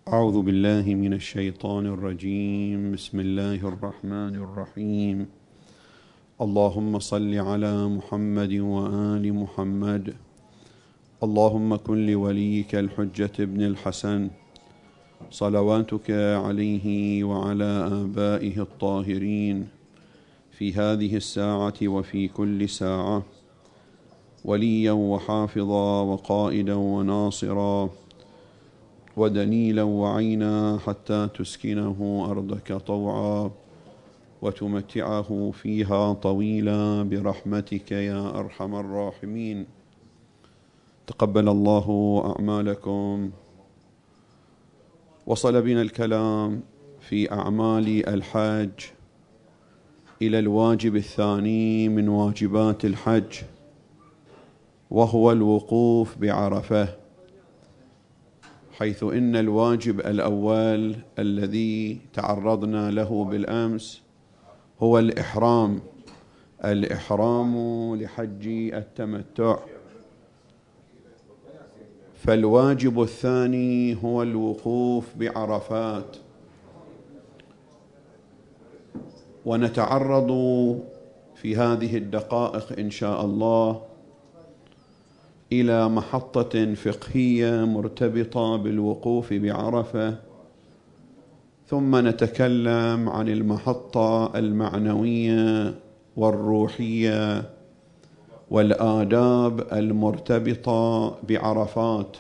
أعوذ بالله من الشيطان الرجيم. بسم الله الرحمن الرحيم. اللهم صل على محمد وآل محمد. اللهم كن لوليك الحجة ابن الحسن صلواتك عليه وعلى آبائه الطاهرين في هذه الساعة وفي كل ساعة وليا وحافظا وقائدا وناصرا ودليلا وعينا حتى تسكنه أرضك طوعا وتمتعه فيها طويلا برحمتك يا أرحم الراحمين. تقبل الله أعمالكم. وصل بنا الكلام في أعمال الحج إلى الواجب الثاني من واجبات الحج، وهو الوقوف بعرفة، حيث إن الواجب الأول الذي تعرضنا له بالأمس هو الإحرام لحج التمتع، فالواجب الثاني هو الوقوف بعرفات. ونتعرض في هذه الدقائق إن شاء الله إلى محطة فقهية مرتبطة بالوقوف بعرفة، ثم نتكلم عن المحطة المعنوية والروحية والآداب المرتبطة بعرفات.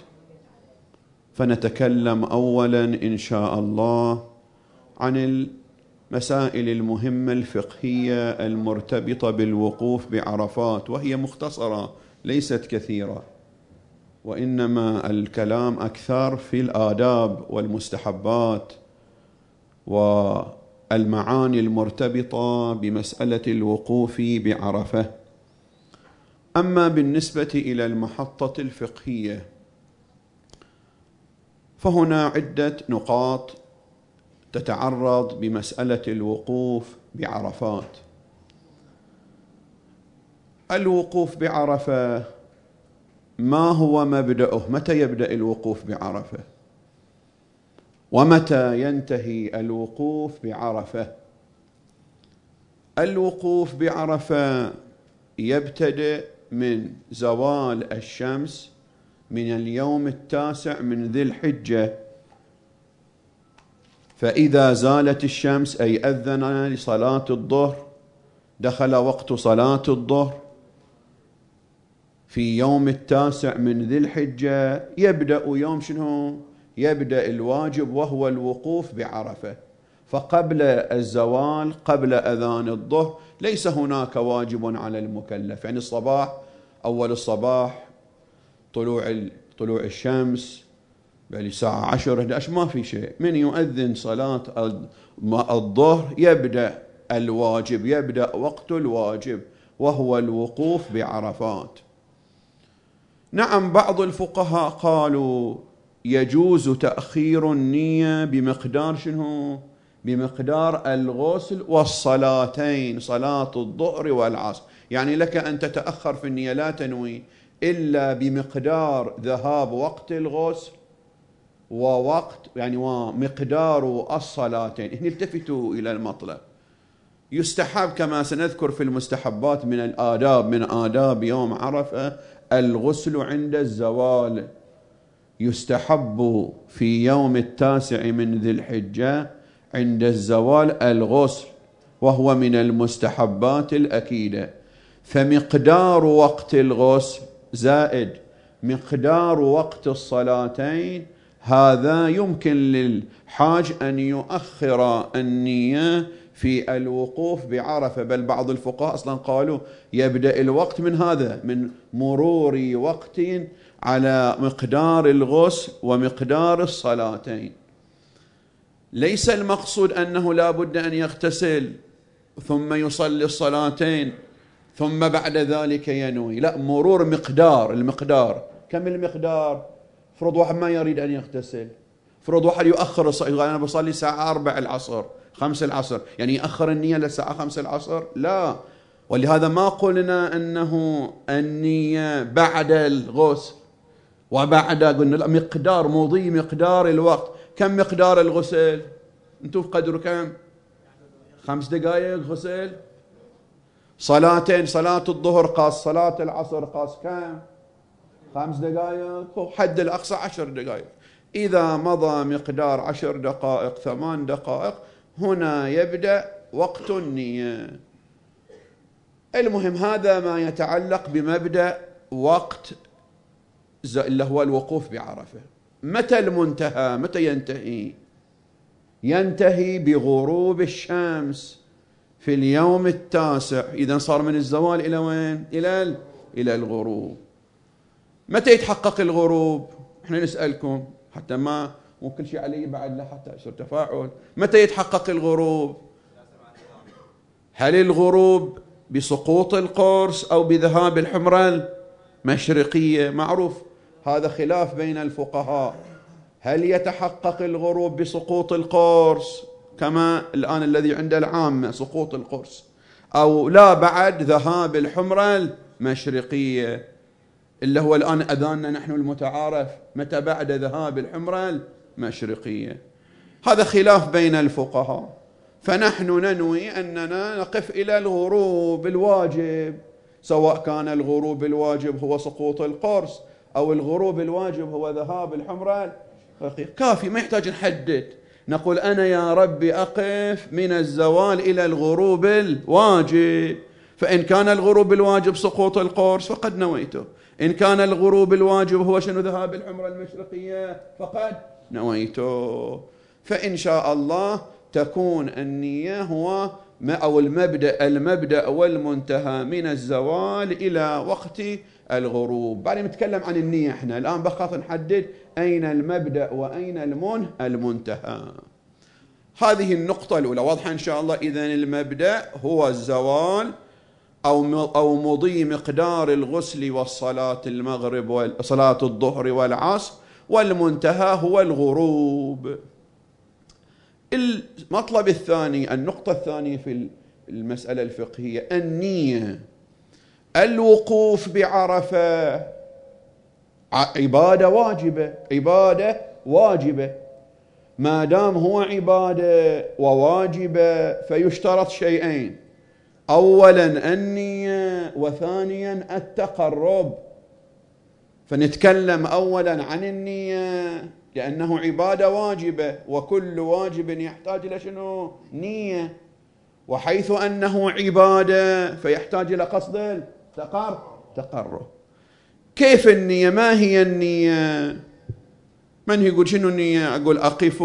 فنتكلم أولا إن شاء الله عن المسائل المهمة الفقهية المرتبطة بالوقوف بعرفات، وهي مختصرة ليست كثيرة، وإنما الكلام أكثر في الآداب والمستحبات والمعاني المرتبطة بمسألة الوقوف بعرفة. أما بالنسبة إلى المحطة الفقهية فهنا عدة نقاط تتعرض بمسألة الوقوف بعرفات. الوقوف بعرفة ما هو مبدأه؟ متى يبدأ الوقوف بعرفة؟ ومتى ينتهي الوقوف بعرفة؟ الوقوف بعرفة يبتدئ من زوال الشمس من اليوم 9 من ذي الحجة، فإذا زالت الشمس أي أذن لصلاة الظهر، دخل وقت صلاة الظهر في يوم 9 من ذي الحجة، يبدأ يوم شنو؟ يبدأ الواجب وهو الوقوف بعرفة. فقبل الزوال، قبل أذان الظهر، ليس هناك واجب على المكلف. يعني الصباح، أول الصباح، طلوع الشمس الساعة 10 11 ما في شيء، من يؤذن صلاة الظهر يبدأ الواجب، يبدأ وقت الواجب وهو الوقوف بعرفات. نعم، بعض الفقهاء قالوا يجوز تأخير النية بمقدار شنو؟ بمقدار الغسل والصلاتين، صلاة الظهر والعصر. يعني لك أن تتأخر في النية، لا تنوي إلا بمقدار ذهاب وقت الغسل ومقدار الصلاتين. هنا التفتوا إلى المطلب. يستحب كما سنذكر في المستحبات من الآداب، من آداب يوم عرفة، الغسل عند الزوال. يستحب في يوم 9 من ذي الحجة عند الزوال الغسل، وهو من المستحبات الأكيدة. فمقدار وقت الغسل زائد مقدار وقت الصلاتين، هذا يمكن للحاج أن يؤخر النية في الوقوف بعرفة. بل بعض الفقهاء أصلا قالوا يبدأ الوقت من هذا، من مرور وقت على مقدار الغسل ومقدار الصلاتين. ليس المقصود أنه لا بد أن يغتسل ثم يصلي الصلاتين ثم بعد ذلك ينوي، لا، مرور المقدار. كم المقدار؟ فرض واحد ما يريد أن يغتسل، فرض واحد يؤخر الصلاة، أنا بصلي الساعة 4 العصر 5 العصر، يعني يأخر النية للساعة 5 العصر؟ لا. ولهذا ما قلنا أنه النية بعد الغسل وبعد، قلنا لا، مقدار مضي، مقدار الوقت. كم مقدار الغسل؟ أنتم قدروا كم؟ 5 دقائق غسل. صلاتين، صلاة الظهر قاس، صلاة العصر قاس كم؟ 5 دقائق، حد الأقصى 10 دقائق. إذا مضى مقدار 10 دقائق 8 دقائق هنا يبدأ وقت النية. المهم هذا ما يتعلق بمبدأ وقت اللي هو الوقوف بعرفة. متى المنتهى؟ متى ينتهي؟ ينتهي بغروب الشمس في اليوم التاسع. إذن صار من الزوال إلى وين؟ إلى الغروب. متى يتحقق الغروب؟ احنا نسألكم حتى ما مو كل شيء علي بعد لا حتى يصير تفاعل. متى يتحقق الغروب؟ هل الغروب بسقوط القرص أو بذهاب الحمرة المشرقية؟ معروف هذا خلاف بين الفقهاء. هل يتحقق الغروب بسقوط القرص كما الآن الذي عند العامة سقوط القرص، أو لا بعد ذهاب الحمرة المشرقية اللي هو الآن أذاننا نحن المتعارف متى بعد ذهاب الحمرة المشرقية؟ هذا خلاف بين الفقهاء. فنحن ننوي أننا نقف إلى الغروب الواجب، سواء كان الغروب الواجب هو سقوط القرص أو الغروب الواجب هو ذهاب الحمرة. كافي، ما يحتاج نحدد. نقول أنا يا ربي أقف من الزوال إلى الغروب الواجب، فإن كان الغروب الواجب سقوط القرص فقد نويته، إن كان الغروب الواجب هو شنو ذهاب الحمرة المشرقية فقد نويته. فإن شاء الله تكون النية هو أو المبدأ والمنتهى من الزوال إلى وقت الغروب. بعدين نتكلم عن النية. احنا الآن فقط نحدد أين المبدأ وأين المنتهى. هذه النقطة الأولى واضحة إن شاء الله. إذن المبدأ هو الزوال أو مضي مقدار الغسل والصلاة المغرب وصلاة الظهر والعصر، والمنتهى هو الغروب. المطلب الثاني، النقطة الثانية في المسألة الفقهية، النية. الوقوف بعرفة عبادة واجبة. ما دام هو عبادة وواجبة فيشترط شيئين: أولا النية، وثانيا التقرب. فنتكلم أولا عن النية لأنه عبادة واجبة، وكل واجب يحتاج إلى شنو؟ نية. وحيث أنه عبادة فيحتاج إلى قصد التقرب. كيف النية؟ ما هي النية؟ من يقول شنو النية؟ أقول أقف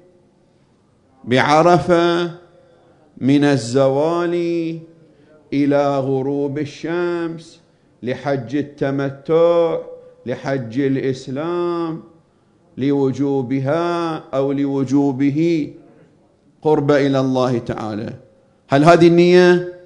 بعرفة من الزوال إلى غروب الشمس لحج التمتع، لحج الإسلام، لوجوبها أو لوجوبه قرب إلى الله تعالى. هل هذه النية؟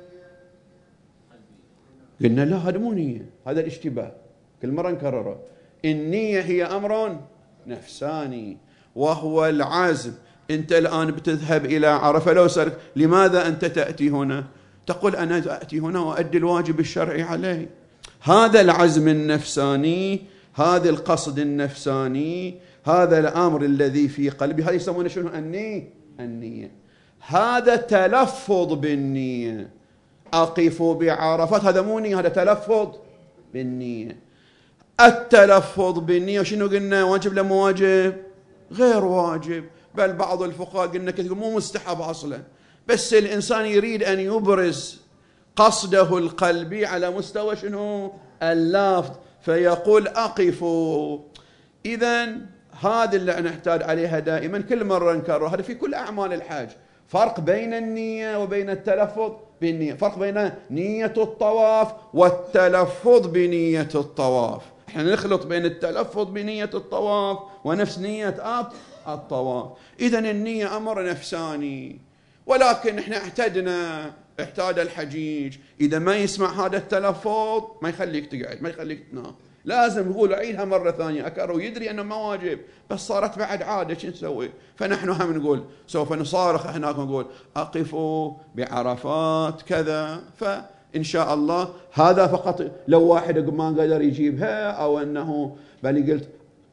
قلنا لا، هذا مو نية، هذا الاشتباه، كل مرة نكرره. النية هي أمر نفساني وهو العزم. أنت الآن بتذهب إلى عرفة، لو سألك لماذا أنت تأتي هنا؟ تقول أنا أتي هنا وأدي الواجب الشرعي علي. هذا العزم النفساني، هذا القصد النفساني، هذا الأمر الذي في قلبي، هذا يسمونه شنو؟ النية. هذا تلفظ بالنية. أقف بعرفات، هذا مو نية، هذا تلفظ بالنية. التلفظ بالنية شنو قلنا؟ واجب لا مو واجب؟ غير واجب، بل بعض الفقهاء قلنا كثير مو مستحب أصلا، بس الإنسان يريد أن يبرز قصده القلبي على مستوى شنو؟ اللفظ، فيقول أقف. إذن هذا اللي نحتاج عليها دائما، كل مرة نكرر، هذا في كل أعمال الحج. فرق بين النية وبين التلفظ بالنية، فرق بين نية الطواف والتلفظ بنية الطواف. احنا نخلط بين التلفظ بنية الطواف ونفس نية الطواف. إذن النية أمر نفساني، ولكن احنا احتاج الحجيج إذا ما يسمع هذا التلفظ ما يخليك تقعد، ما يخليك تنام، لازم يقول عيدها مرة ثانية أكرر، ويدري أنه ما واجب بس صارت بعد عادة، شو نسوي؟ فنحن هم نقول سوف نصارخ هناك ونقول أقفوا بعرفات كذا. فإن شاء الله هذا فقط لو واحد ما قدر يجيبها، أو أنه بل قلت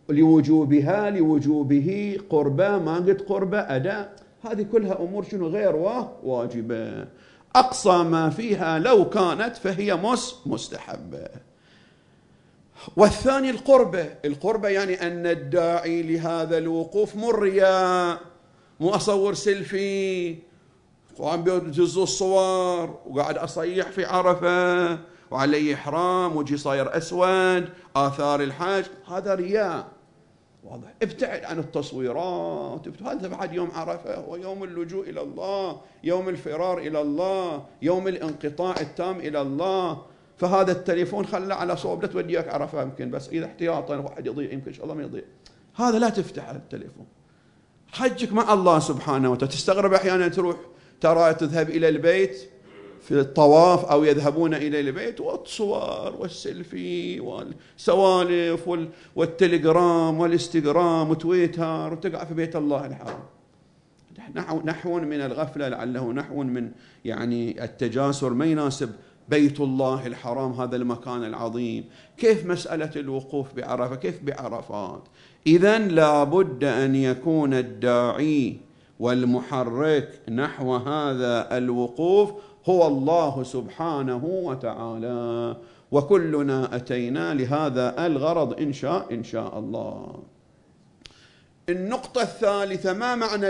لوجوبها لوجوبه، قربة ما قد قربة أداء، هذه كلها أمور شنو غير واجبة، أقصى ما فيها لو كانت فهي مستحبة. والثاني القربة يعني أن الداعي لهذا الوقوف مو الرياء، مو أصور سيلفي وعم بيجزوا الصور وقاعد أصيح في عرفة وعلي إحرام وجي صاير أسود آثار الحج، هذا رياء واضح. ابتعد عن التصويرات، هذا بعد يوم عرفة هو يوم اللجوء إلى الله، يوم الفرار إلى الله، يوم الانقطاع التام إلى الله. فهذا التليفون خلى على صوب لا توديك عرفة يمكن، بس إذا احتياطا واحد يضيع يمكن إن شاء الله ما يضيع، هذا لا تفتح التليفون. حجك مع الله سبحانه وتعالى. تستغرب أحيانا تروح ترى تذهب إلى البيت في الطواف أو يذهبون إلى البيت والصور والسيلفي والسوالف والتليجرام والإنستغرام وتويتر، وتقع في بيت الله الحرام. نحو من الغفلة، لعله نحو من يعني التجاسر، ما يناسب بيت الله الحرام، هذا المكان العظيم. كيف مسألة الوقوف بعرفة؟ كيف بعرفات؟ إذن لا بد أن يكون الداعي والمحرك نحو هذا الوقوف هو الله سبحانه وتعالى، وكلنا أتينا لهذا الغرض إن شاء الله. النقطة الثالثة، ما معنى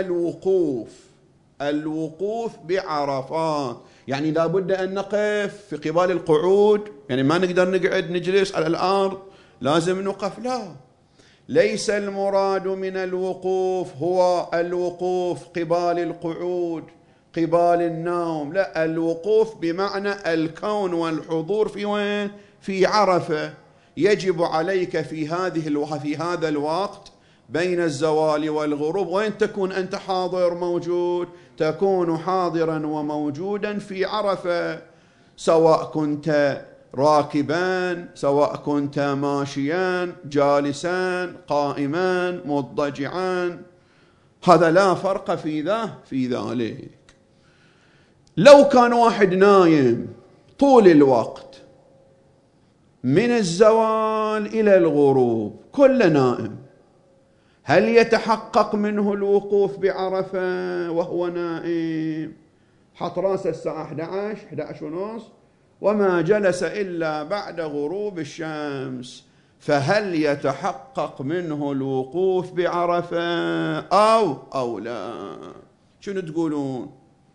الوقوف بعرفات؟ يعني لا بد أن نقف في قبال القعود، يعني ما نقدر نقعد نجلس على الأرض، لازم نقف. لا، ليس المراد من الوقوف هو الوقوف قبال القعود قبال النوم، لا، الوقوف بمعنى الكون والحضور في وين؟ في عرفة. يجب عليك في هذا الوقت بين الزوال والغروب وين تكون أنت حاضر موجود؟ تكون حاضرا وموجودا في عرفة، سواء كنت راكبا، سواء كنت ماشيا، جالسا، قائما، مضطجعا، هذا لا فرق في ذلك. لو كان واحد نايم طول الوقت من الزوال إلى الغروب كل نائم، هل يتحقق منه الوقوف بعرفة وهو نائم؟ حط راسه الساعة 11 ونص وما جلس إلا بعد غروب الشمس، فهل يتحقق منه الوقوف بعرفة أو لا؟ شنو تقولون؟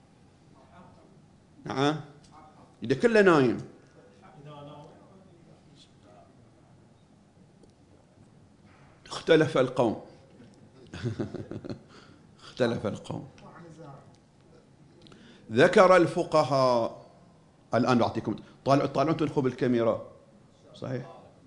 نعم، إذا كله نايم. اختلف القوم اختلف القوم. ذكر الفقهاء، الآن بعطيكم، طالعوا تدخلوا بالكاميرا، صحيح؟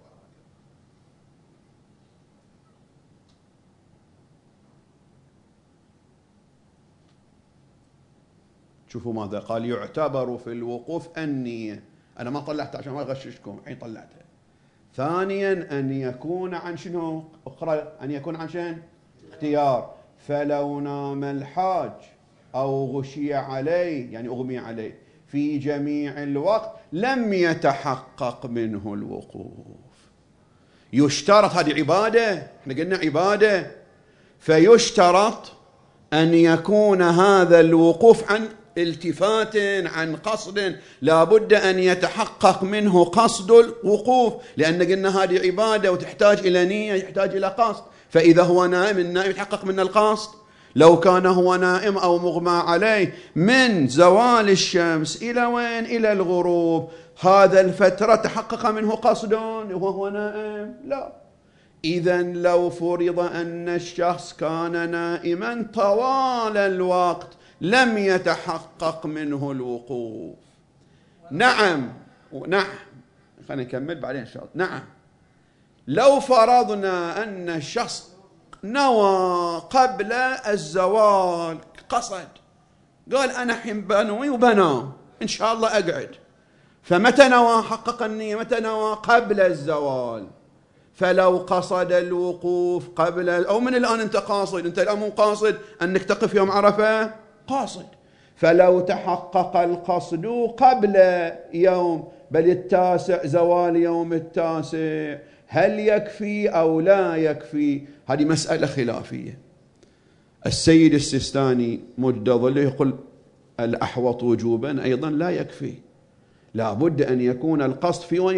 شوفوا ماذا قال: يعتبر في الوقوف النية. أنا ما طلعتها عشان ما أغششكم، الحين طلعتها. ثانيا أن يكون عن شنو؟ أخرى أن يكون عن شن؟ اختيار. فلو نام الحاج أو غشي عليه، يعني أغمي عليه في جميع الوقت، لم يتحقق منه الوقوف. يشترط، هذه عبادة، احنا قلنا عبادة، فيشترط أن يكون هذا الوقوف عن التفات، عن قصد، لا بد أن يتحقق منه قصد الوقوف، لأن قلنا هذه عبادة وتحتاج إلى نية، يحتاج إلى قصد. فإذا هو نائم، النائم يتحقق منه القصد. لو كان هو نائم أو مغمى عليه من زوال الشمس إلى وين؟ إلى الغروب، هذا الفترة تحقق منه قصد وهو نائم؟ لا. إذن لو فرض أن الشخص كان نائما طوال الوقت لم يتحقق منه الوقوف. نعم، خلينا نكمل بعدين إن شاء الله. نعم، لو فرضنا أن الشخص نوى قبل الزوال، قصد، قال أنا حين بنوي وبنام إن شاء الله أقعد، فمتى نوى؟ حقق النية متى نوى؟ قبل الزوال. فلو قصد الوقوف قبل، أو من الآن أنت قاصد، أنت الآن مو قاصد أنك تقف يوم عرفة، قاصد، فلو تحقق القصد قبل يوم، بل 9 زوال يوم 9، هل يكفي أو لا يكفي؟ هذه مسألة خلافية. السيد السيستاني مد ظله يقول الأحوط وجوبا أيضا لا يكفي، لا بد أن يكون القصد في وين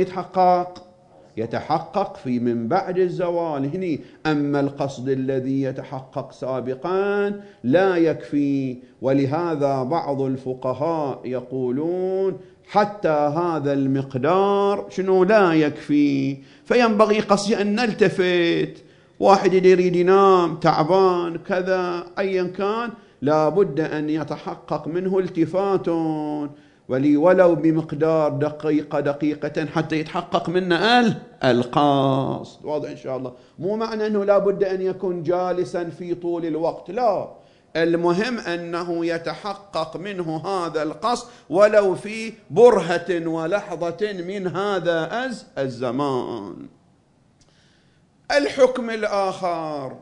يتحقق في من بعد الزوال هني. أما القصد الذي يتحقق سابقا لا يكفي. ولهذا بعض الفقهاء يقولون حتى هذا المقدار شنو لا يكفي، فينبغي قصدي أن نلتفت. واحد يريد ينام تعبان كذا أيا كان، لا بد أن يتحقق منه التفات ولو بمقدار دقيقة حتى يتحقق منا القصد. واضح إن شاء الله. مو معنى أنه لا بد أن يكون جالسا في طول الوقت، لا، المهم أنه يتحقق منه هذا القصد ولو في برهة ولحظة من هذا الزمان. الحكم الآخر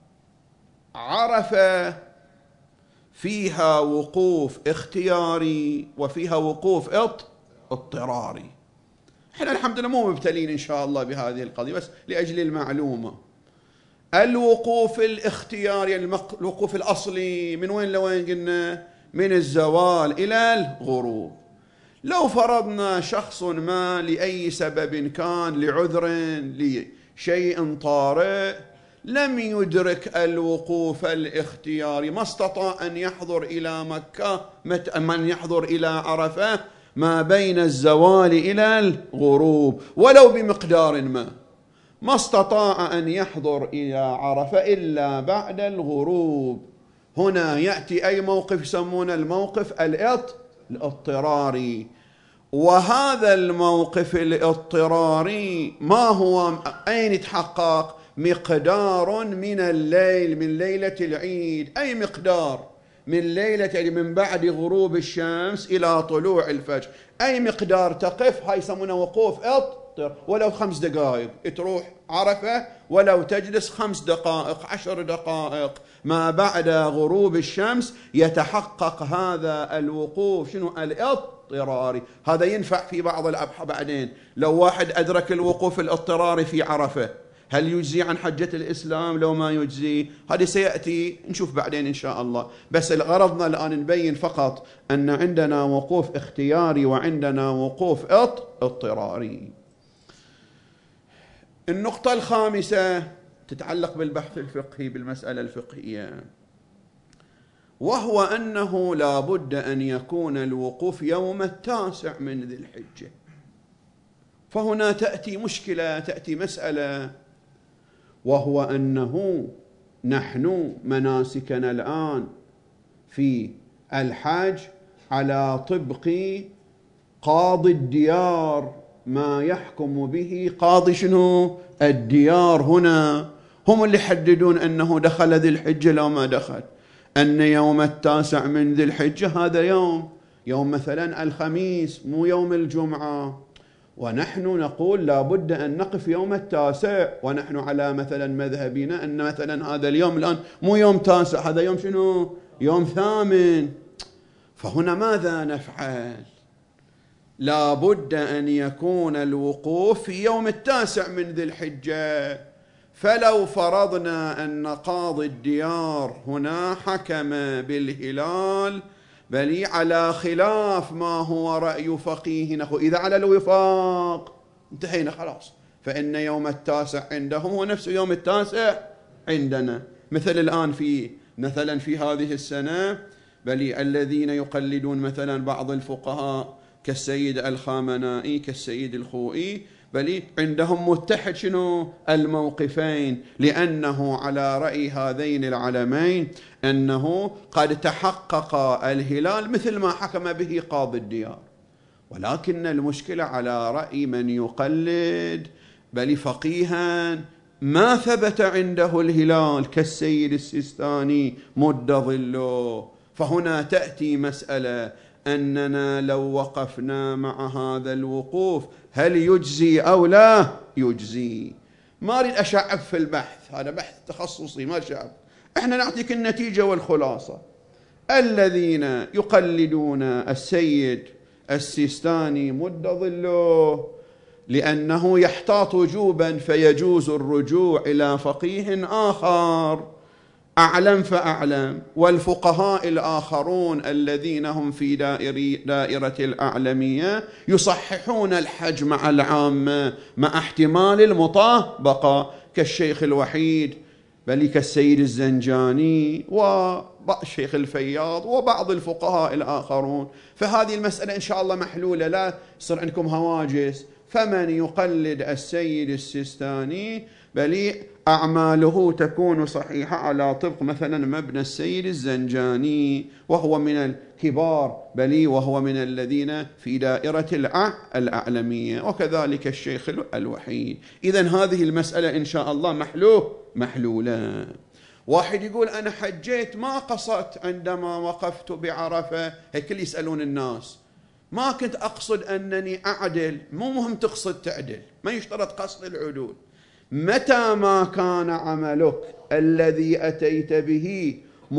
عرفة فيها وقوف اختياري وفيها وقوف اضطراري. احنا الحمد لله مو مبتلين إن شاء الله بهذه القضية، بس لأجل المعلومة. الوقوف الاختياري الوقوف الأصلي من وين لوين قلنا؟ من الزوال إلى الغروب. لو فرضنا شخص ما لأي سبب كان، لعذر لشيء طارئ، لم يدرك الوقوف الاختياري، ما استطاع أن يحضر إلى مكة، من يحضر إلى عرفة ما بين الزوال إلى الغروب ولو بمقدار ما استطاع أن يحضر إلى عرفة إلا بعد الغروب. هنا يأتي أي موقف يسمونه الموقف الاضطراري. وهذا الموقف الاضطراري ما هو؟ أين يتحقق؟ مقدار من الليل، من ليلة العيد، أي مقدار من ليلة من بعد غروب الشمس إلى طلوع الفجر، أي مقدار تقف، هاي يسمونه وقوف ولو 5 دقائق تروح عرفة، ولو تجلس 5 دقائق 10 دقائق ما بعد غروب الشمس يتحقق هذا الوقوف شنو؟ الاضطراري. هذا ينفع في بعض الأبحاث بعدين. لو واحد أدرك الوقوف الاضطراري في عرفة هل يجزي عن حجة الإسلام؟ لو ما يجزي هذا سيأتي نشوف بعدين إن شاء الله. بس غرضنا الآن نبين فقط أن عندنا وقوف اختياري وعندنا وقوف اضطراري. النقطة الخامسة تتعلق بالبحث الفقهي بالمسألة الفقهية، وهو أنه لا بد أن يكون الوقوف يوم 9 من ذي الحجة. فهنا تأتي مشكلة، تأتي مسألة، وهو أنه نحن مناسكنا الآن في الحج على طبق قاضي الديار، ما يحكم به قاضي شنو؟ الديار. هنا هم اللي يحددون أنه دخل ذي الحجة لو ما دخل، أن يوم 9 من ذي الحجة هذا يوم مثلا الخميس مو يوم الجمعة، ونحن نقول لا بد أن نقف يوم 9، ونحن على مثلا مذهبنا أن مثلا هذا اليوم الآن مو يوم 9، هذا يوم شنو؟ يوم 8. فهنا ماذا نفعل؟ لا بد أن يكون الوقوف في يوم 9 من ذي الحجة. فلو فرضنا أن قاضي الديار هنا حكم بالهلال بل على خلاف ما هو رأي فقيهنا، إذا على الوفاق انتهينا خلاص، فإن يوم 9 عندهم هو نفس يوم 9 عندنا. مثل الآن في هذه السنة بل الذين يقلدون مثلا بعض الفقهاء كالسيد الخامنائي كالسيد الخوئي بل عندهم متحد شنو؟ الموقفين، لأنه على رأي هذين العلمين أنه قد تحقق الهلال مثل ما حكم به قاضي الديار. ولكن المشكلة على رأي من يقلد بل فقيها ما ثبت عنده الهلال كالسيد السيستاني مد ظله. فهنا تأتي مسألة أننا لو وقفنا مع هذا الوقوف هل يجزي أو لا يجزي؟ ما أريد أشعب في البحث، هذا بحث تخصصي ما شعب. إحنا نعطيك النتيجة والخلاصة. الذين يقلدون السيد السيستاني مد ظله لأنه يحتاط وجوبا فيجوز الرجوع إلى فقيه آخر أعلم فأعلم. والفقهاء الآخرون الذين هم في دائرة الأعلمية يصححون الحج مع العامة مع احتمال المطابقة، كالشيخ الوحيد بل كالسيد الزنجاني والشيخ الفياض وبعض الفقهاء الآخرون. فهذه المسألة إن شاء الله محلولة، لا يصير عندكم هواجس. فمن يقلد السيد السيستاني بل أعماله تكون صحيحة على طبق مثلا مبنى السيد الزنجاني، وهو من الكبار بل وهو من الذين في دائرة الأعلمية، وكذلك الشيخ الوحيد. إذن هذه المسألة إن شاء الله محلولة. واحد يقول أنا حجيت ما قصدت عندما وقفت بعرفة، هيك اللي يسألون الناس، ما كنت أقصد أنني أعدل. مو مهم تقصد تعدل، ما يشترط قصد العدول. متى ما كان عملك الذي أتيت به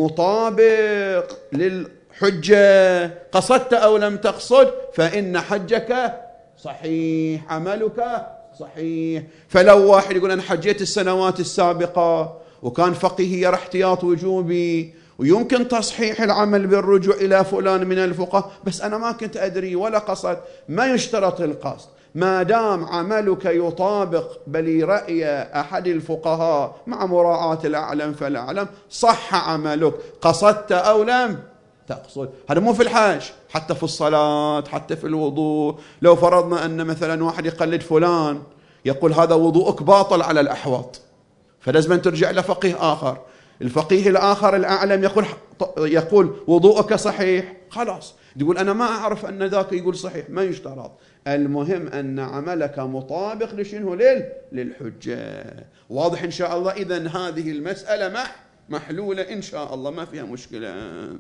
مطابق للحجة، قصدت أو لم تقصد، فإن حجك صحيح، عملك صحيح. فلو واحد يقول أنا حجيت السنوات السابقة وكان فقيه يرى احتياط وجوبي ويمكن تصحيح العمل بالرجوع إلى فلان من الفقهاء، بس أنا ما كنت أدري ولا قصد، ما يشترط القصد. ما دام عملك يطابق بل رأي أحد الفقهاء مع مراعاة الأعلم فالأعلم، صح عملك قصدت أو لم تقصد. هذا مو في الحج، حتى في الصلاة، حتى في الوضوء. لو فرضنا أن مثلا واحد يقلد فلان يقول هذا وضوءك باطل على الأحوط، فلازم ترجع لفقيه آخر. الفقيه الآخر الأعلم يقول وضوءك صحيح، خلاص تقول أنا ما أعرف أن ذاك يقول صحيح، ما يشترط. المهم أن عملك مطابق لشنو؟ للحجة. واضح إن شاء الله؟ إذن هذه المسألة محلولة إن شاء الله، ما فيها مشكلة.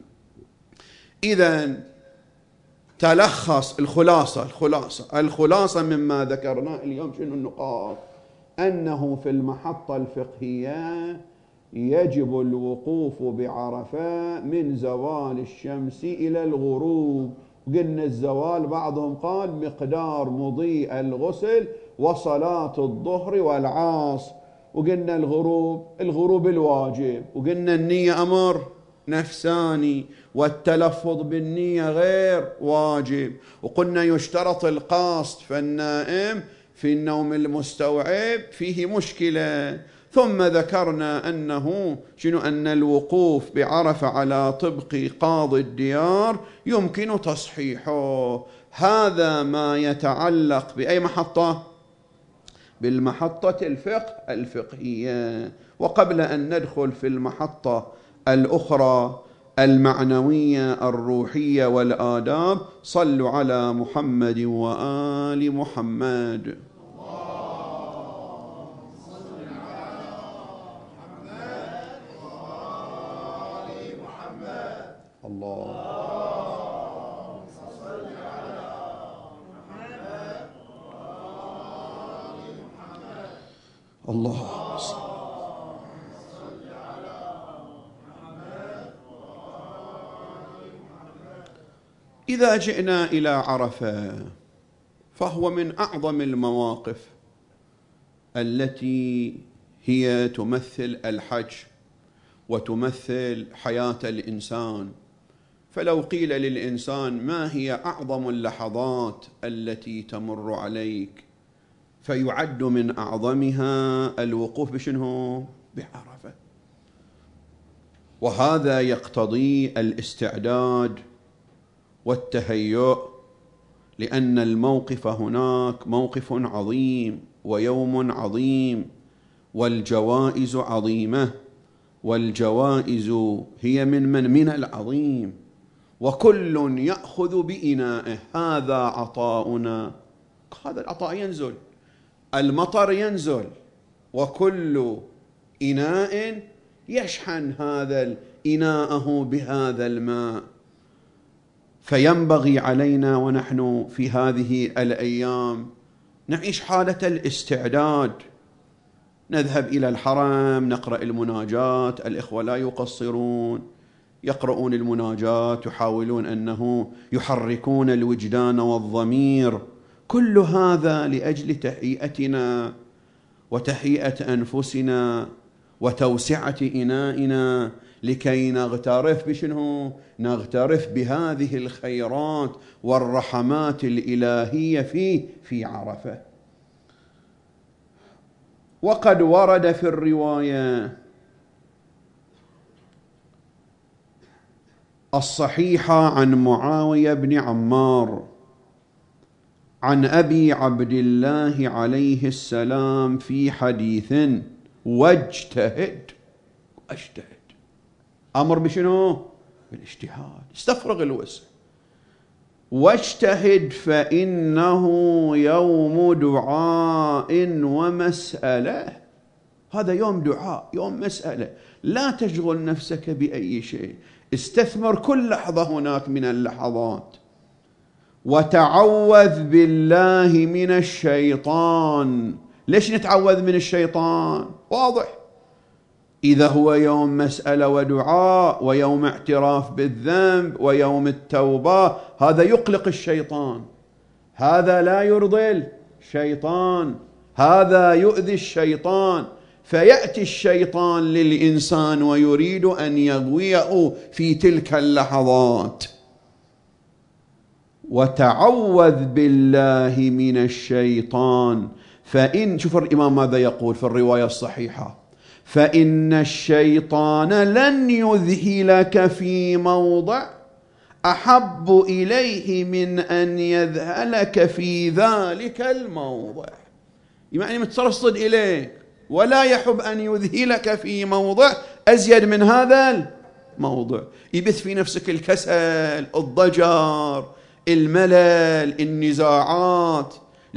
إذن تلخص الخلاصة مما ذكرناه اليوم شنو النقاط؟ أنه في المحطة الفقهية يجب الوقوف بعرفة من زوال الشمس إلى الغروب. قلنا الزوال بعضهم قال مقدار مضي الغسل وصلاة الظهر والعصر، وقلنا الغروب الواجب، وقلنا النية أمر نفساني والتلفظ بالنية غير واجب، وقلنا يشترط القصد، فالنائم في النوم المستوعب فيه مشكلة. ثم ذكرنا أنه أن الوقوف بعرفة على طبق قاضي الديار يمكن تصحيحه. هذا ما يتعلق بأي محطة؟ بالمحطة الفقهية. وقبل أن ندخل في المحطة الأخرى المعنوية الروحية والآداب، صلوا على محمد وآل محمد. الله إذا جئنا إلى عرفة فهو من أعظم المواقف التي هي تمثل الحج وتمثل حياة الإنسان. فلو قيل للإنسان ما هي أعظم اللحظات التي تمر عليك، فيعد من أعظمها الوقوف بعرفة. وهذا يقتضي الاستعداد والتهيؤ، لأن الموقف هناك موقف عظيم ويوم عظيم والجوائز عظيمة، والجوائز هي من العظيم، وكل يأخذ بإنائه. هذا عطاؤنا، هذا العطاء ينزل، المطر ينزل، وكل إناء يشحن هذا إناءه بهذا الماء. فينبغي علينا ونحن في هذه الأيام نعيش حالة الاستعداد، نذهب إلى الحرم نقرأ المناجات. الإخوة لا يقصرون، يقرؤون المناجات، يحاولون أنه يحركون الوجدان والضمير كل هذا لأجل تهيئتنا وتهيئة أنفسنا وتوسعة إنائنا لكي نغترف بشنو؟ نغترف بهذه الخيرات والرحمات الإلهية في عرفة. وقد ورد في الرواية الصحيحة عن معاوية بن عمار عن أبي عبد الله عليه السلام في حديث: واجتهد. أمر بشنو؟ بالاجتهاد، استفرغ الوسع. واجتهد فإنه يوم دعاء ومسألة. هذا يوم دعاء، يوم مسألة. لا تشغل نفسك بأي شيء، استثمر كل لحظة هناك من اللحظات. وتعوذ بالله من الشيطان. ليش نتعوذ من الشيطان؟ واضح، إذا هو يوم مسألة ودعاء ويوم اعتراف بالذنب ويوم التوبة، هذا يقلق الشيطان، هذا لا يرضي الشيطان، هذا يؤذي الشيطان، فيأتي الشيطان للإنسان ويريد أن يغويه في تلك اللحظات. وتعوذ بالله من الشيطان شوف الإمام ماذا يقول في الرواية الصحيحة: فإن الشيطان لن يذهلك في موضع أحب إليه من أن يذهلك في ذلك الموضع. يعني مترصد إليك ولا يحب أن يذهلك في موضع أزيد من هذا الموضع. يبث في نفسك الكسل، الضجر، الملل، النزاعات.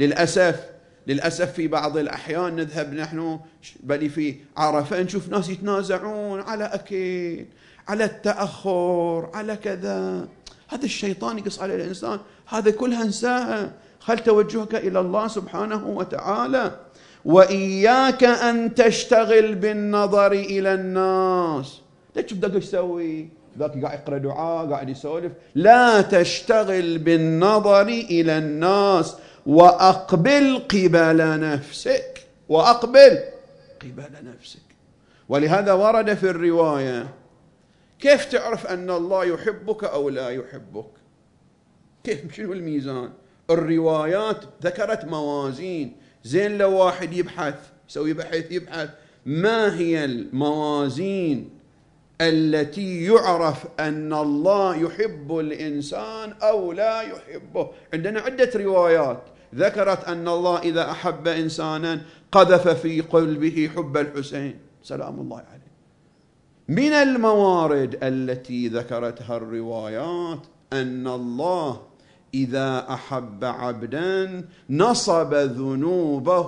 للأسف في بعض الأحيان نذهب نحن بل في عرفة نشوف ناس يتنازعون على أكل، على التأخر، على كذا. هذا الشيطان يقص على الإنسان، هذا كلها انساها، خل توجهك إلى الله سبحانه وتعالى. وإياك أن تشتغل بالنظر إلى الناس. لا تشوف ذاك ايش يسوي، ذاك قاعد يقرأ دعاء، قاعد يسولف. لا تشتغل بالنظر إلى الناس، وأقبل قبل نفسك. وأقبل قبل نفسك. ولهذا ورد في الرواية: كيف تعرف أن الله يحبك أو لا يحبك؟ كيف؟ شنو الميزان؟ الروايات ذكرت موازين. زين لو واحد يبحث، يسوي بحث، يبحث ما هي الموازين التي يعرف أن الله يحب الإنسان أو لا يحبه. عندنا عدة روايات ذكرت أن الله إذا أحب إنسانا قذف في قلبه حب الحسين سلام الله عليه. من الموارد التي ذكرتها الروايات أن الله إذا أحب عبدا نصب ذنوبه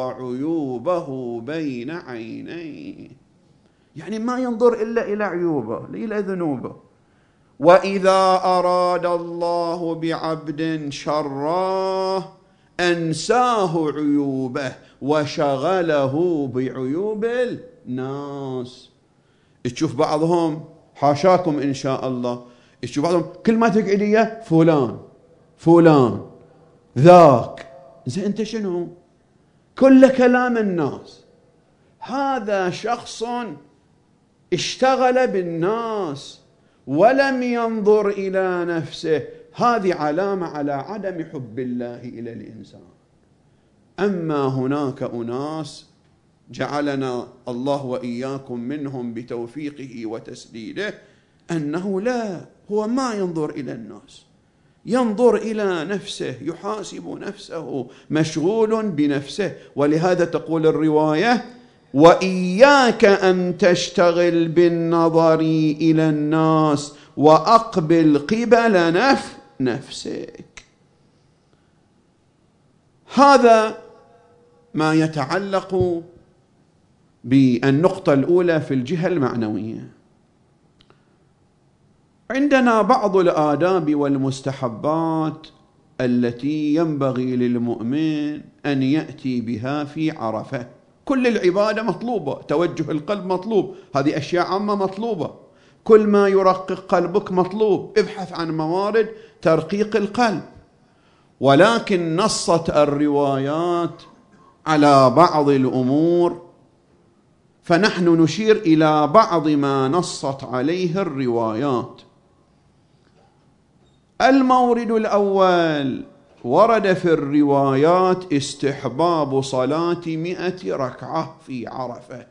وعيوبه بين عينيه، يعني ما ينظر إلا إلى عيوبه، إلى ذنوبه. وإذا أراد الله بعبد شرا أنساه عيوبه وشغله بعيوب الناس. تشوف بعضهم، حاشاكم إن شاء الله، تشوف بعضهم كل ما تقعد إياه فلان ذاك. زين أنت شنو؟ كل كلام الناس. هذا شخص اشتغل بالناس ولم ينظر إلى نفسه. هذه علامة على عدم حب الله إلى الإنسان. أما هناك أناس جعلنا الله وإياكم منهم بتوفيقه وتسديده، أنه لا، هو ما ينظر إلى الناس، ينظر إلى نفسه، يحاسب نفسه، مشغول بنفسه. ولهذا تقول الرواية: وإياك أن تشتغل بالنظر إلى الناس وأقبل قبل نفسك. هذا ما يتعلق بالنقطة الأولى في الجهة المعنوية. عندنا بعض الآداب والمستحبات التي ينبغي للمؤمن أن يأتي بها في عرفة. كل العبادة مطلوبة، توجه القلب مطلوب، هذه أشياء عامة مطلوبة. كل ما يرقق قلبك مطلوب. ابحث عن موارد ترقيق القلب. ولكن نصت الروايات على بعض الأمور، فنحن نشير إلى بعض ما نصت عليه الروايات. المورد الأول: ورد في الروايات استحباب صلاة 100 ركعة في عرفة.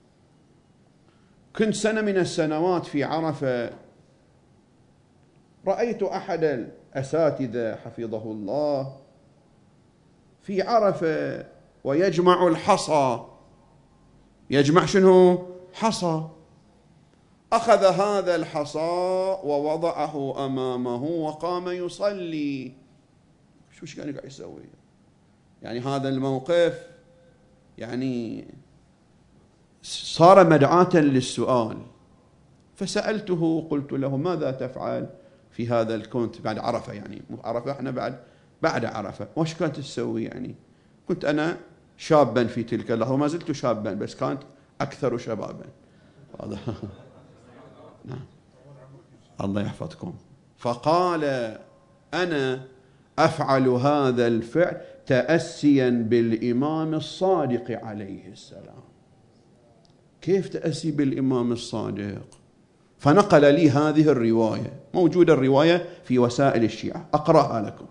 كنت سنة من السنوات في عرفة، رأيت أحد الأساتذة حفظه الله في عرفة ويجمع الحصى. يجمع شنو؟ حصى. أخذ هذا الحصى ووضعه أمامه وقام يصلي. شو كان قاعد يسوي؟ يعني هذا الموقف يعني صار مدعاة للسؤال. فسألته، قلت له: ماذا تفعل في هذا الكونت بعد عرفة؟ يعني عرفة احنا بعد عرفة، وش كنت تسوي؟ يعني كنت أنا شابا في تلك اللحظة، وما زلت شابا بس كانت أكثر شبابا. نعم، الله يحفظكم. فقال: أنا أفعل هذا الفعل تأسيا بالإمام الصادق عليه السلام. كيف تأسي بالإمام الصادق؟ فنقل لي هذه الرواية، موجودة الرواية في وسائل الشيعة، أقرأها لكم.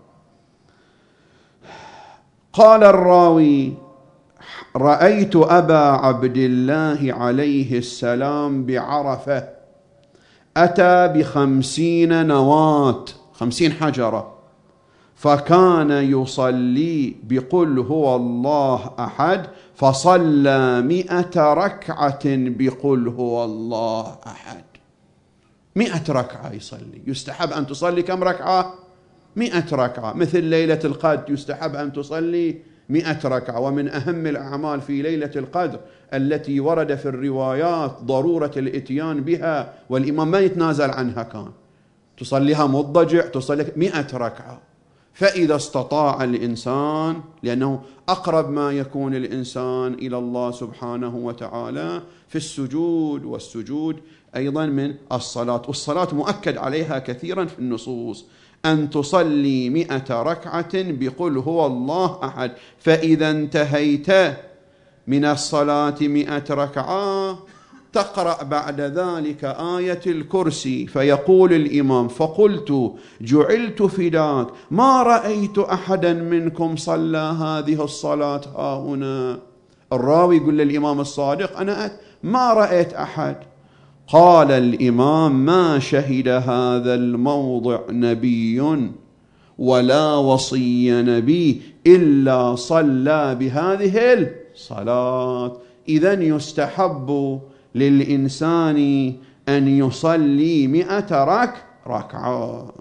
قال الراوي: رأيت أبا عبد الله عليه السلام بعرفة أتى ب50 نواة، 50 حجرة، فكان يصلي بقل هو الله أحد، فصلى 100 ركعة بقل هو الله أحد. 100 ركعة يصلي. يستحب أن تصلي كم ركعة؟ 100 ركعة. مثل ليلة القدر يستحب أن تصلي 100 ركعة. ومن أهم الأعمال في ليلة القدر التي ورد في الروايات ضرورة الإتيان بها، والإمام ما يتنازل عنها، كان تصليها مضجع، تصلي 100 ركعة. فإذا استطاع الإنسان، لأنه أقرب ما يكون الإنسان إلى الله سبحانه وتعالى في السجود، والسجود أيضا من الصلاة، والصلاة مؤكد عليها كثيرا في النصوص، أن تصلي 100 ركعة بقل هو الله أحد. فإذا انتهيت من الصلاة 100 ركعة تقرأ بعد ذلك آية الكرسي، فيقول الإمام: فقلت جعلت فداك ما رأيت أحدا منكم صلى هذه الصلاة ها هنا. الراوي يقول للإمام الصادق: أنا ما رأيت أحد. قال الإمام: ما شهد هذا الموضع نبي ولا وصي نبي إلا صلى بهذه الصلاة. إذن يستحب للإنسان أن يصلي 100 ركعة.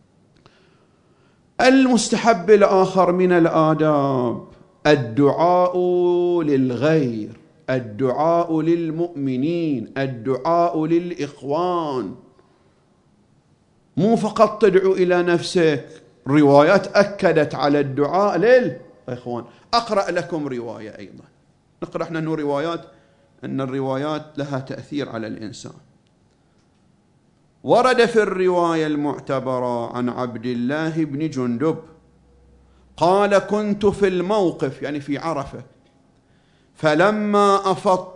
المستحب الآخر من الآداب الدعاء للغير، الدعاء للمؤمنين، الدعاء للإخوان. مو فقط تدعو إلى نفسك، روايات أكدت على الدعاء للإخوان. أقرأ لكم رواية أيضا، نقرأ احنا روايات، أن الروايات لها تأثير على الإنسان. ورد في الرواية المعتبرة عن عبد الله بن جندب قال: كنت في الموقف، يعني في عرفة، فلما أفضت.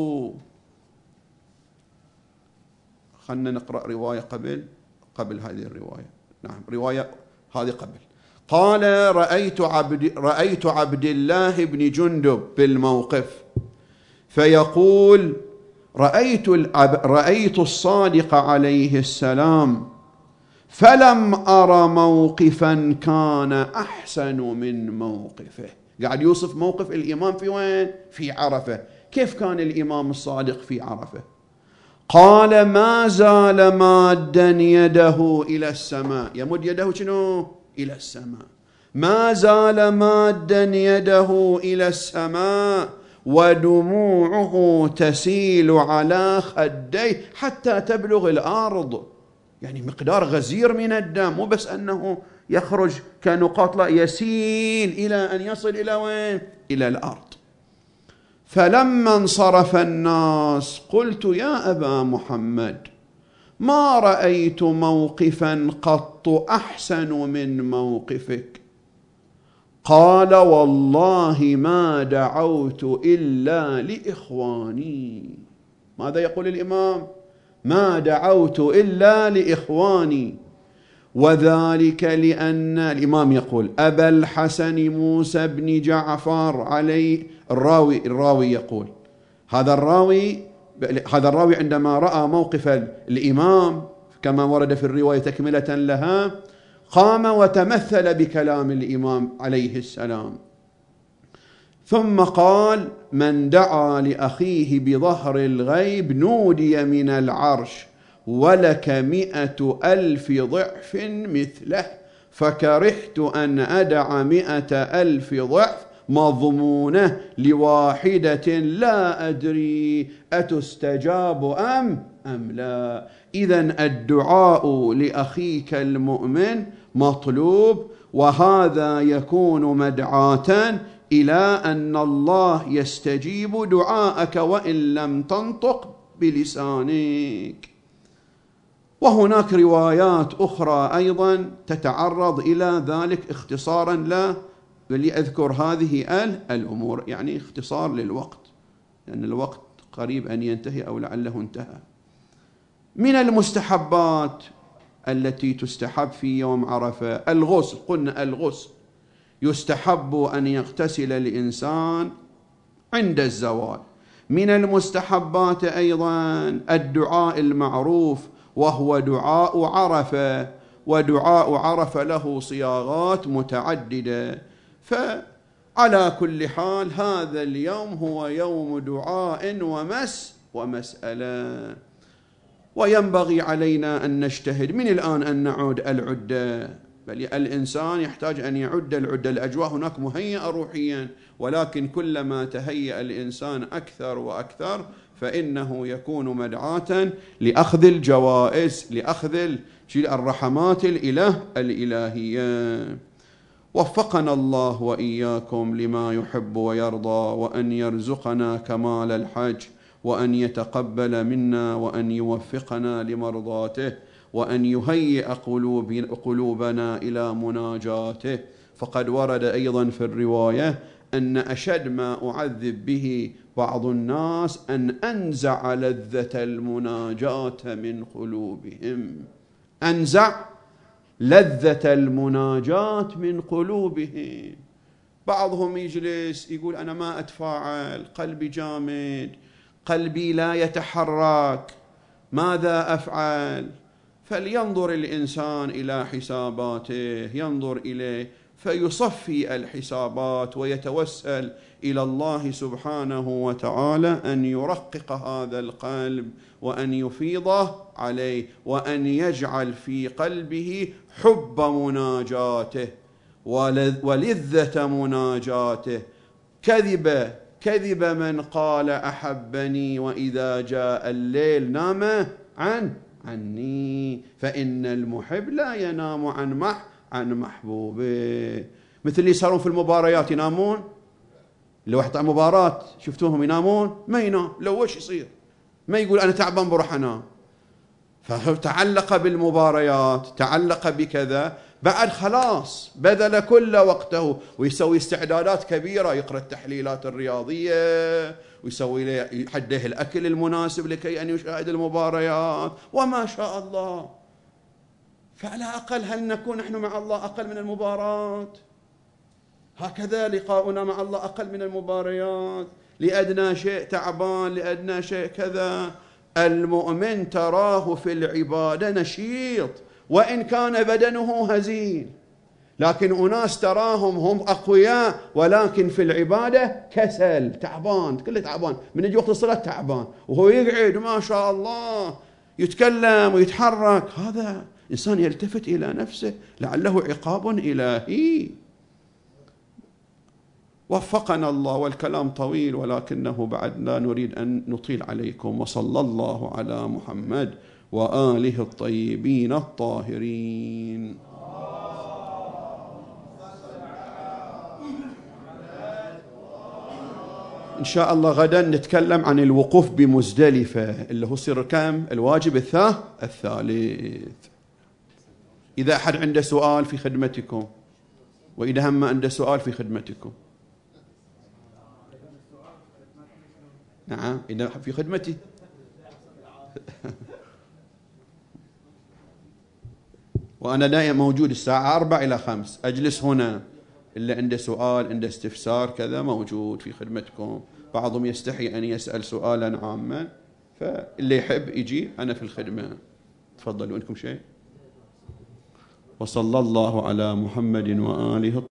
خلنا نقرأ رواية قبل هذه الرواية. نعم، رواية هذه قبل. قال: رأيت عبد الله بن جندب بالموقف، فيقول: رأيت الصادق عليه السلام فلم أر موقفا كان أحسن من موقفه. قاعد يوصف موقف الإمام في وين؟ في عرفة. كيف كان الإمام الصادق في عرفة؟ قال: ما زال مادا يده إلى السماء. يمد يده شنو؟ إلى السماء. ما زال مادا يده إلى السماء ودموعه تسيل على خديه حتى تبلغ الأرض. يعني مقدار غزير من الدم، مو بس أنه يخرج كنقاط، لا، يسيل إلى أن يصل إلى وين؟ إلى الأرض. فلما انصرف الناس قلت: يا أبا محمد، ما رأيت موقفا قط أحسن من موقفك. قال والله ما دعوت إلا لإخواني. ماذا يقول الإمام؟ ما دعوت إلا لإخواني، وذلك لأن الإمام يقول أبا الحسن موسى بن جعفر عليه الراوي يقول هذا الراوي عندما رأى موقف الإمام كما ورد في الرواية تكملة لها قام وتمثل بكلام الإمام عليه السلام، ثم قال من دعا لأخيه بظهر الغيب نودي من العرش ولك 100,000 ضعف مثله، فكرهت أن أدع 100,000 ضعف مضمونة لواحدة لا أدري أتستجاب أم لا. إذن الدعاء لأخيك المؤمن مطلوب، وهذا يكون مدعاة إلى أن الله يستجيب دعاءك وإن لم تنطق بلسانك. وهناك روايات أخرى أيضا تتعرض إلى ذلك اختصارا له، ولأذكر هذه الأمور يعني اختصار للوقت لأن الوقت قريب أن ينتهي أو لعله انتهى. من المستحبات التي تستحب في يوم عرفة الغسل. قلنا الغسل يستحب أن يغتسل الإنسان عند الزوال. من المستحبات أيضا الدعاء المعروف وهو دعاء عرفة، ودعاء عرفة له صياغات متعددة، فعلى كل حال هذا اليوم هو يوم دعاء ومسألة، وينبغي علينا أن نجتهد من الآن أن نعود العدة، بل الإنسان يحتاج أن يعد العدة. الأجواء هناك مهيئة روحيا، ولكن كلما تهيأ الإنسان أكثر وأكثر فإنه يكون مدعاة لأخذ الجوائز، لأخذ الرحمات الإلهية. وفقنا الله وإياكم لما يحب ويرضى، وأن يرزقنا كمال الحج، وأن يتقبل منا، وأن يوفقنا لمرضاته، وأن يهيئ قلوبنا إلى مناجاته. فقد ورد أيضا في الرواية أن أشد ما أعذب به بعض الناس أن أنزع لذة المناجاة من قلوبهم، أنزع لذة المناجاة من قلوبهم. بعضهم يجلس يقول أنا ما أتفاعل، قلبي جامد، قلبي لا يتحرك، ماذا أفعل؟ فلينظر الإنسان إلى حساباته، ينظر إليه فيصفي الحسابات ويتوسل إلى الله سبحانه وتعالى أن يرقق هذا القلب، وأن يفيضه عليه، وأن يجعل في قلبه حب مناجاته ولذة مناجاته. كذب من قال أحبني وإذا جاء الليل نام عني، فإن المحب لا ينام عن محبوبه. مثل اللي يصيرون في المباريات ينامون، لو واحد مباراة شفتوهم ينامون؟ ما ينام، لو وش يصير؟ ما يقول أنا تعبان بروح أنام. فتعلق بالمباريات، تعلق بكذا، بعد خلاص بذل كل وقته ويسوي استعدادات كبيرة، يقرأ التحليلات الرياضية ويسوي له يحده الأكل المناسب لكي أن يشاهد المباريات وما شاء الله. فعلى أقل هل نكون نحن مع الله أقل من المباراة؟ هكذا لقاؤنا مع الله أقل من المباريات؟ لأدنى شيء تعبان، لأدنى شيء كذا. المؤمن تراه في العبادة نشيط وإن كان بدنه هزيل، لكن أناس تراهم هم أقوياء ولكن في العبادة كسل، تعبان، كله تعبان، من يجي وقت الصلاة تعبان، وهو يقعد ما شاء الله يتكلم ويتحرك. هذا إنسان يلتفت إلى نفسه لعله عقاب إلهي. وفقنا الله، والكلام طويل ولكنه بعد لا نريد أن نطيل عليكم. وصلى الله على محمد وآله الطيبين الطاهرين. إن شاء الله غدا نتكلم عن الوقوف بمزدلفة اللي هو سر كم؟ الواجب الثالث. إذا أحد عنده سؤال في خدمتكم. وإذا هم عنده سؤال في خدمتكم. نعم إذا في خدمتي. وأنا دائما موجود الساعة 4 إلى 5 أجلس هنا، اللي عنده سؤال عنده استفسار كذا موجود في خدمتكم. بعضهم يستحي أن يسأل سؤالا عاما، فاللي يحب يجي أنا في الخدمة. تفضلوا، عندكم شيء؟ وصلى الله على محمد وآله